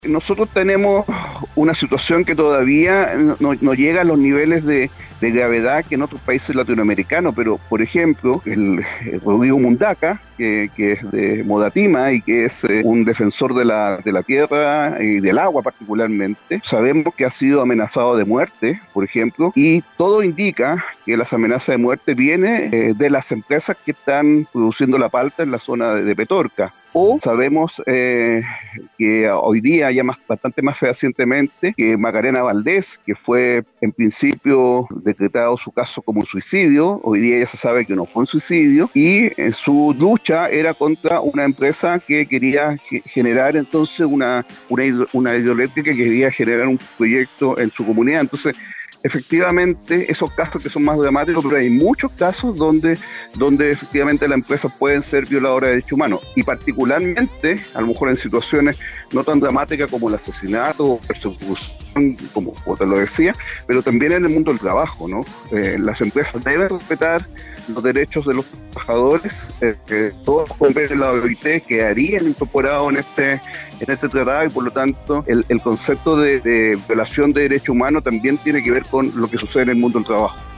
Nosotros tenemos una situación que todavía no llega a los niveles de gravedad que en otros países latinoamericanos, pero por ejemplo, el Rodrigo Mundaca, que es de Modatima y que es un defensor de la tierra y del agua particularmente, sabemos que ha sido amenazado de muerte, por ejemplo, y todo indica que las amenazas de muerte vienen de las empresas que están produciendo la palta en la zona de Petorca. O sabemos que hoy día, bastante más fehacientemente, que Macarena Valdés, que fue en principio decretado su caso como un suicidio, hoy día ya se sabe que no fue un suicidio, y su lucha era contra una empresa que quería generar entonces una hidroeléctrica que quería generar un proyecto en su comunidad. Entonces, efectivamente, esos casos que son más dramáticos, pero hay muchos casos donde efectivamente las empresas pueden ser violadoras de derechos humanos, y particularmente, a lo mejor en situaciones no tan dramáticas como el asesinato o persecución, como te lo decía, pero también en el mundo del trabajo, ¿no? Las empresas deben respetar los derechos de los trabajadores, todos los convenios de la OIT quedarían incorporados en este tratado, y por lo tanto el concepto de violación de derechos humanos también tiene que ver con lo que sucede en el mundo del trabajo.